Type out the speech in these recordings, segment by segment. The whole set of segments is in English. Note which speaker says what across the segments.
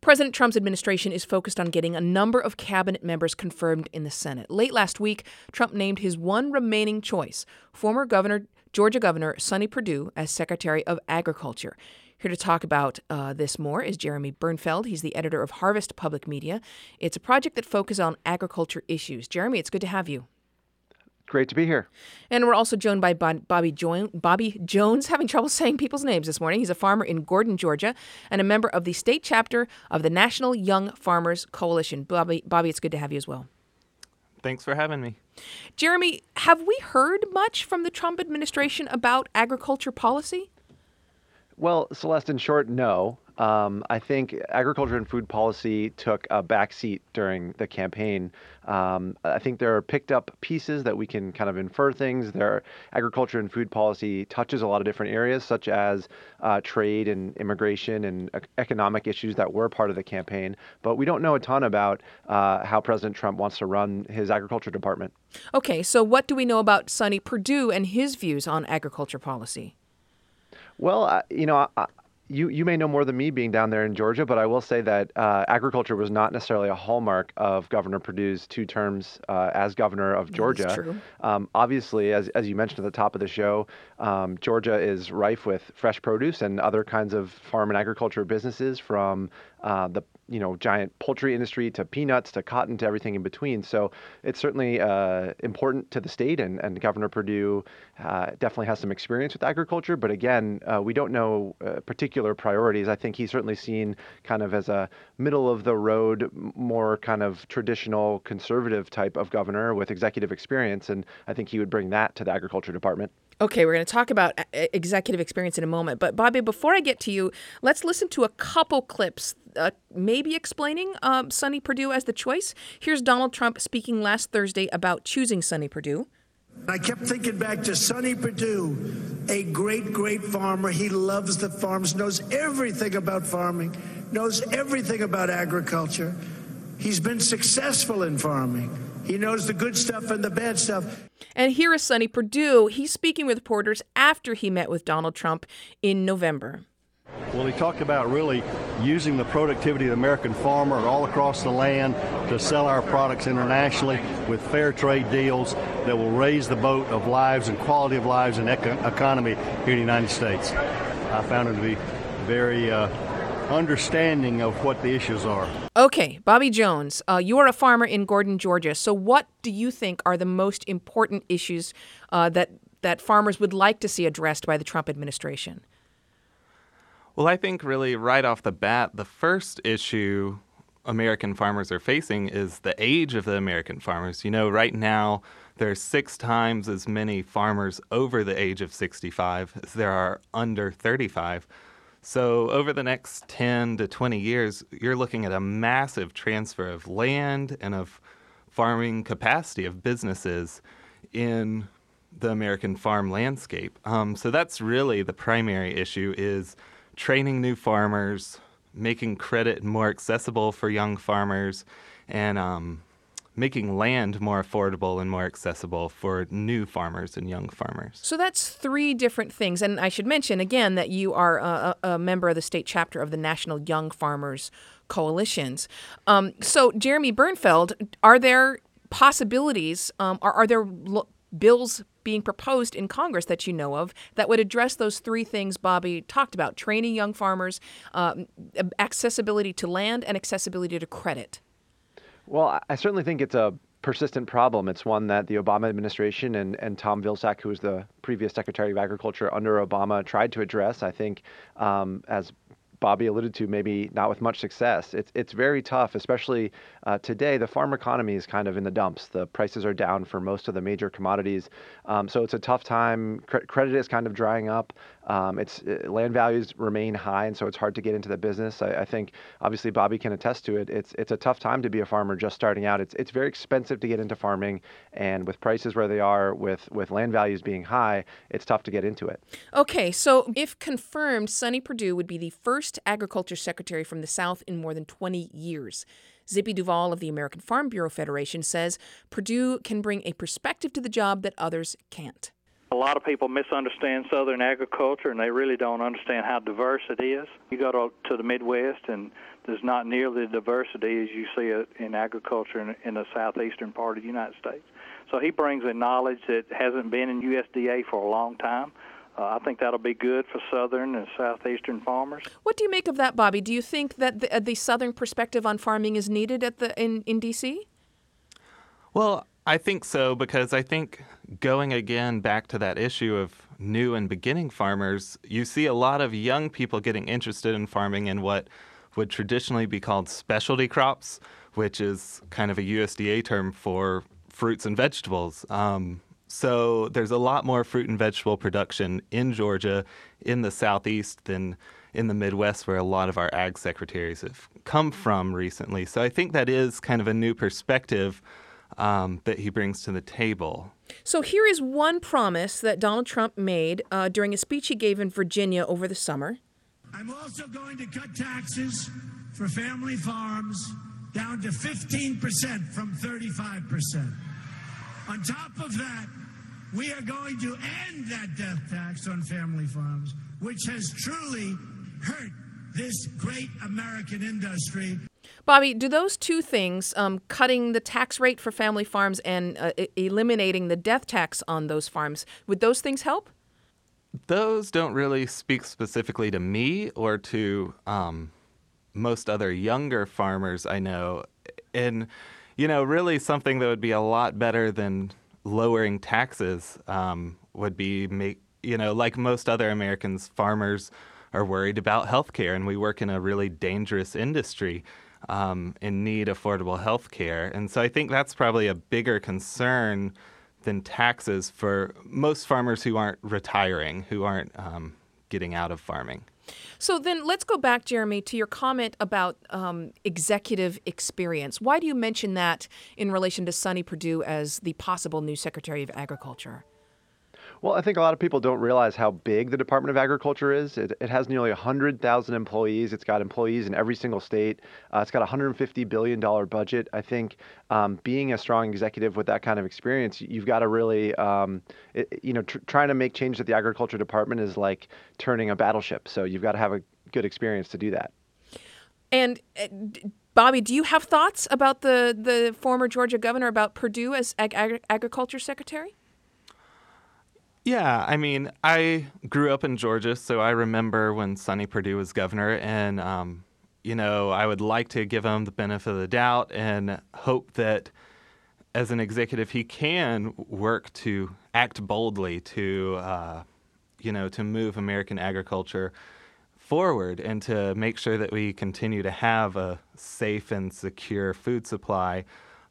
Speaker 1: President Trump's administration is focused on getting a number of cabinet members confirmed in the Senate. Late last week, Trump named his one remaining choice, former Georgia Governor Sonny Perdue, as Secretary of Agriculture. Here to talk about this more is Jeremy Bernfeld. He's the editor of Harvest Public Media. It's a project that focuses on agriculture issues. Jeremy, it's good to have you.
Speaker 2: Great to be here.
Speaker 1: And we're also joined by Bobby Jones, having trouble saying people's names this morning. He's a farmer in Gordon, Georgia, and a member of the state chapter of the National Young Farmers Coalition. Bobby, it's good to have you as well.
Speaker 3: Thanks for having me.
Speaker 1: Jeremy, have we heard much from the Trump administration about agriculture policy?
Speaker 2: Well, Celeste, in short, no. I think agriculture and food policy took a backseat during the campaign. I think there are picked up pieces that we can kind of infer things. Agriculture and food policy touches a lot of different areas, such as trade and immigration and economic issues that were part of the campaign. But we don't know a ton about how President Trump wants to run his agriculture department.
Speaker 1: Okay, so what do we know about Sonny Perdue and his views on agriculture policy?
Speaker 2: Well, you may know more than me being down there in Georgia, but I will say that agriculture was not necessarily a hallmark of Governor Perdue's 2 terms as governor of Georgia.
Speaker 1: That's true.
Speaker 2: Obviously, as you mentioned at the top of the show, Georgia is rife with fresh produce and other kinds of farm and agriculture businesses, from the giant poultry industry to peanuts to cotton to everything in between. So it's certainly important to the state, and Governor Perdue definitely has some experience with agriculture. But again, we don't know particular priorities. I think he's certainly seen kind of as a middle of the road, more kind of traditional conservative type of governor with executive experience. And I think he would bring that to the agriculture department.
Speaker 1: Okay, we're going to talk about executive experience in a moment. But Bobby, before I get to you, let's listen to a couple clips maybe explaining Sonny Perdue as the choice. Here's Donald Trump speaking last Thursday about choosing Sonny Perdue.
Speaker 4: I kept thinking back to Sonny Perdue, a great, great farmer. He loves the farms, knows everything about farming, knows everything about agriculture. He's been successful in farming. He knows the good stuff and the bad stuff.
Speaker 1: And here is Sonny Perdue. He's speaking with reporters after he met with Donald Trump in November.
Speaker 5: Well, he talked about really using the productivity of the American farmer all across the land to sell our products internationally with fair trade deals that will raise the boat of lives and quality of lives and economy here in the United States. I found him to be very understanding of what the issues are.
Speaker 1: Okay, Bobby Jones, you are a farmer in Gordon, Georgia. So what do you think are the most important issues that farmers would like to see addressed by the Trump administration?
Speaker 3: Well, I think really right off the bat, the first issue American farmers are facing is the age of the American farmers. Right now, there's 6 times as many farmers over the age of 65 as there are under 35. So over the next 10 to 20 years, you're looking at a massive transfer of land and of farming capacity of businesses in the American farm landscape. So that's really the primary issue, is training new farmers, making credit more accessible for young farmers, and making land more affordable and more accessible for new farmers and young farmers.
Speaker 1: So that's 3 different things. And I should mention, again, that you are a member of the state chapter of the National Young Farmers Coalitions. So, Jeremy Bernfeld, are there possibilities, are there bills being proposed in Congress that you know of that would address those 3 things Bobby talked about: training young farmers, accessibility to land, and accessibility to credit?
Speaker 2: Well, I certainly think it's a persistent problem. It's one that the Obama administration and Tom Vilsack, who was the previous Secretary of Agriculture under Obama, tried to address. I think, as Bobby alluded to, maybe not with much success. It's very tough, especially today. The farm economy is kind of in the dumps. The prices are down for most of the major commodities. So it's a tough time. Credit is kind of drying up. Land values remain high, and so it's hard to get into the business. I think, obviously, Bobby can attest to it. It's a tough time to be a farmer just starting out. It's very expensive to get into farming, and with prices where they are, with land values being high, it's tough to get into it.
Speaker 1: Okay, so if confirmed, Sonny Perdue would be the first agriculture secretary from the South in more than 20 years. Zippy Duvall of the American Farm Bureau Federation says Perdue can bring a perspective to the job that others can't.
Speaker 6: A lot of people misunderstand Southern agriculture, and they really don't understand how diverse it is. You go to the Midwest, and there's not nearly the diversity as you see it in agriculture in the southeastern part of the United States. So he brings a knowledge that hasn't been in USDA for a long time. I think that'll be good for southern and southeastern farmers.
Speaker 1: What do you make of that, Bobby? Do you think that the southern perspective on farming is needed in D.C.?
Speaker 3: Well, I think so, because I think going again back to that issue of new and beginning farmers, you see a lot of young people getting interested in farming in what would traditionally be called specialty crops, which is kind of a USDA term for fruits and vegetables. So there's a lot more fruit and vegetable production in Georgia, in the Southeast, than in the Midwest, where a lot of our ag secretaries have come from recently. So I think that is kind of a new perspective that he brings to the table.
Speaker 1: So here is one promise that Donald Trump made during a speech he gave in Virginia over the summer.
Speaker 4: I'm also going to cut taxes for family farms down to 15% from 35%. On top of that, we are going to end that death tax on family farms, which has truly hurt this great American industry.
Speaker 1: Bobby, do those two things, cutting the tax rate for family farms and eliminating the death tax on those farms, would those things help?
Speaker 3: Those don't really speak specifically to me or to most other younger farmers I know. And, really something that would be a lot better than lowering taxes would be like most other Americans, farmers are worried about health care, and we work in a really dangerous industry and need affordable health care. And so I think that's probably a bigger concern than taxes for most farmers who aren't retiring, who aren't getting out of farming.
Speaker 1: So then let's go back, Jeremy, to your comment about executive experience. Why do you mention that in relation to Sonny Perdue as the possible new Secretary of Agriculture?
Speaker 2: Well, I think a lot of people don't realize how big the Department of Agriculture is. It has nearly 100,000 employees. It's got employees in every single state. It's got a $150 billion budget. I think being a strong executive with that kind of experience, you've got to really, trying to make change at the Agriculture Department is like turning a battleship. So you've got to have a good experience to do that.
Speaker 1: And Bobby, do you have thoughts about the former Georgia governor, about Perdue as Agriculture Secretary?
Speaker 3: Yeah, I mean, I grew up in Georgia, so I remember when Sonny Perdue was governor, and, I would like to give him the benefit of the doubt and hope that as an executive he can work to act boldly to move American agriculture forward and to make sure that we continue to have a safe and secure food supply.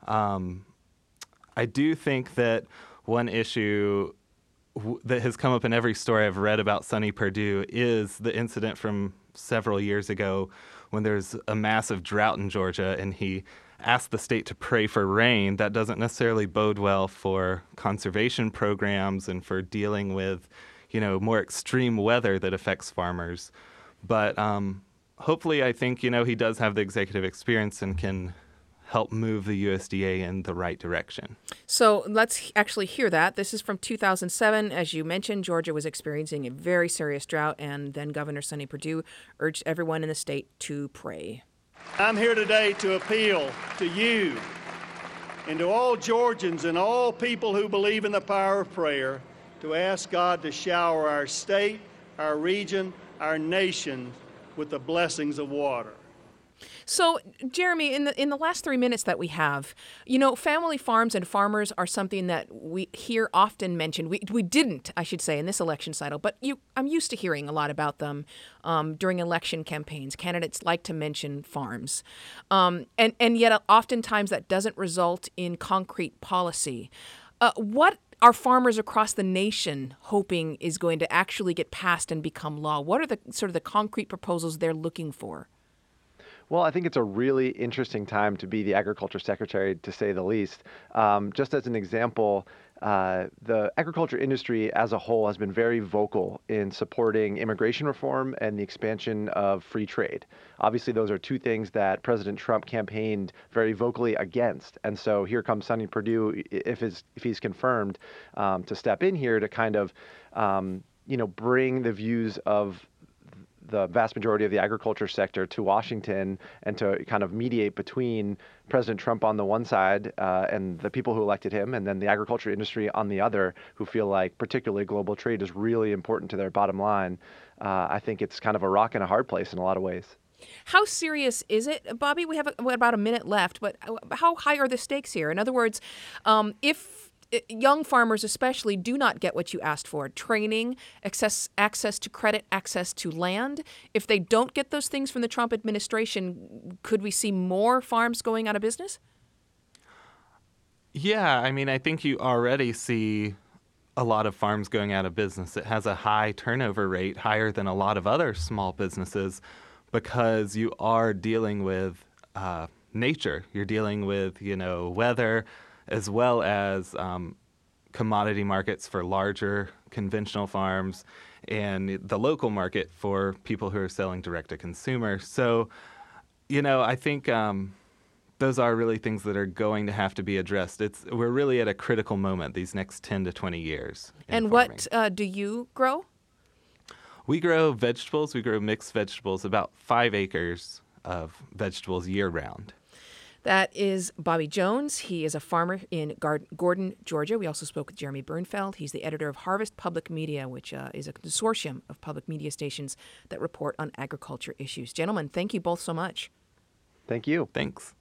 Speaker 3: I do think that one issue that has come up in every story I've read about Sonny Perdue is the incident from several years ago when there's a massive drought in Georgia and he asked the state to pray for rain. That doesn't necessarily bode well for conservation programs and for dealing with, more extreme weather that affects farmers. But hopefully I think, he does have the executive experience and can help move the USDA in the right direction.
Speaker 1: So let's actually hear that. This is from 2007. As you mentioned, Georgia was experiencing a very serious drought, and then Governor Sonny Perdue urged everyone in the state to pray.
Speaker 5: I'm here today to appeal to you and to all Georgians and all people who believe in the power of prayer to ask God to shower our state, our region, our nation with the blessings of water.
Speaker 1: So, Jeremy, in the last 3 minutes that we have, family farms and farmers are something that we hear often mentioned. We didn't, I should say, in this election cycle, but I'm used to hearing a lot about them during election campaigns. Candidates like to mention farms, and yet oftentimes that doesn't result in concrete policy. What are farmers across the nation hoping is going to actually get passed and become law? What are the sort of the concrete proposals they're looking for?
Speaker 2: Well, I think it's a really interesting time to be the Agriculture Secretary, to say the least. Just as an example, the agriculture industry as a whole has been very vocal in supporting immigration reform and the expansion of free trade. Obviously, those are two things that President Trump campaigned very vocally against. And so here comes Sonny Perdue, if he's confirmed, to step in here to kind of, bring the views of the vast majority of the agriculture sector to Washington and to kind of mediate between President Trump on the one side and the people who elected him, and then the agriculture industry on the other, who feel like particularly global trade is really important to their bottom line. I think it's kind of a rock and a hard place in a lot of ways.
Speaker 1: How serious is it, Bobby? We have about a minute left, but how high are the stakes here? In other words, if young farmers especially do not get what you asked for, training, access to credit, access to land, if they don't get those things from the Trump administration, could we see more farms going out of business?
Speaker 3: Yeah, I mean, I think you already see a lot of farms going out of business. It has a high turnover rate, higher than a lot of other small businesses, because you are dealing with nature. You're dealing with, weather, as well as commodity markets for larger conventional farms and the local market for people who are selling direct to consumer. So, I think those are really things that are going to have to be addressed. We're really at a critical moment these next 10 to 20 years.
Speaker 1: And
Speaker 3: farming.
Speaker 1: What do you grow?
Speaker 3: We grow vegetables. We grow mixed vegetables, about 5 acres of vegetables year-round.
Speaker 1: That is Bobby Jones. He is a farmer in Gordon, Georgia. We also spoke with Jeremy Bernfeld. He's the editor of Harvest Public Media, which is a consortium of public media stations that report on agriculture issues. Gentlemen, thank you both so much.
Speaker 2: Thank you.
Speaker 3: Thanks.